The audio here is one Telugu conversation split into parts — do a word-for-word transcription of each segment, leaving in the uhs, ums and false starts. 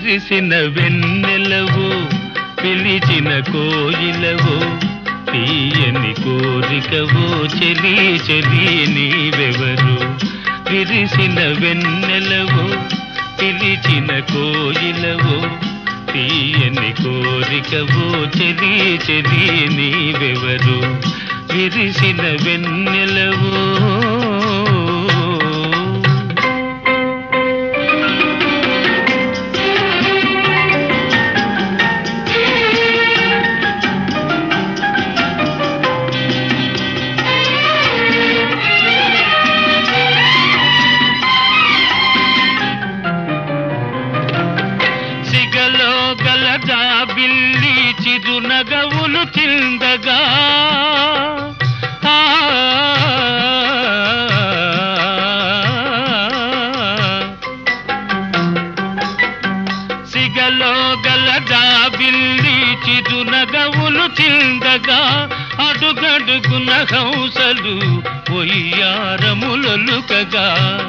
విరిసిన వెన్నెలవో పిలిచిన కోయిలవో తీయని కోరికవో చెలి చెలి నీవెవరు విరిసిన వెన్నెలవో పిలిచిన కోయిలవో తీయని కోరికవో చెలి చెలి నీవెవరు విరిసిన వెన్నెలవో బిల్లి చిరునగవులు చిందగా సిగలో గలదా బిల్లి చిరునగవులు చిందగా అడుగడుగున హంసలు ఒయ్యారములొలుకగా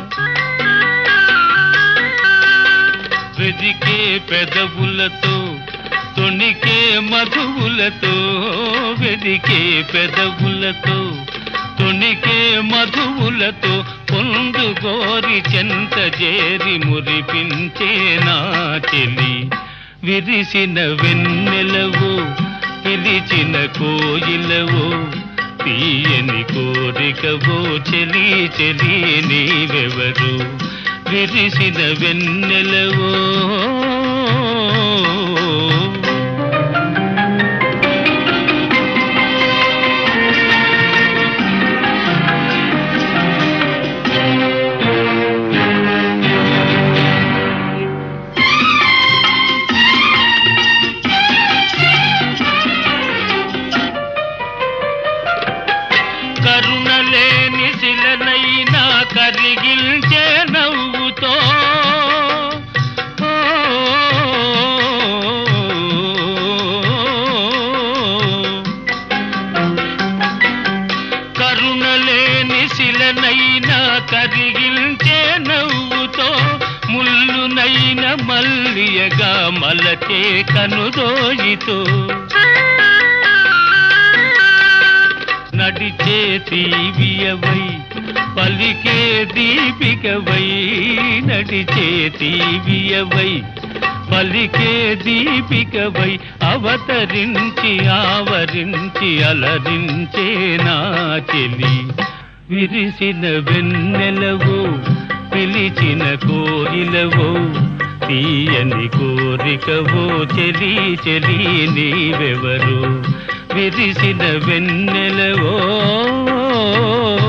వెదికే పెదవులతో తొణికే మధువులతో వెదికే పెదవులతో తొణికే మధువులతో పొందు గోరి చెంత చేరి మురిపించే నా చెలి విరిసిన వెన్నెలవో పిలిచిన కోయిలవో తీయని కోరికవో చెలి చెలి నీవెవరు విరిసిన వెన్నెలవో కరుణలేని శిలనైనా కరిగిల్చే నవ్వుతో కరుణలేని శిలనైనా కరిగిల్చే నవ్వుతో ముల్లునైన మల్లియగా మలచే కనుదోయితో నడిచే తీవియవై పలికే దీపికవై నడిచే తీవియవై పలికే దీపికవై అవతరించి ఆవరించి అలరించే నా చెలి విరిసిన వెన్నెలవో పిలిచిన కోయిలవో తీయని కోరికవో చెలి చెలి నీవెవరు విరిసిన వెన్నెలవో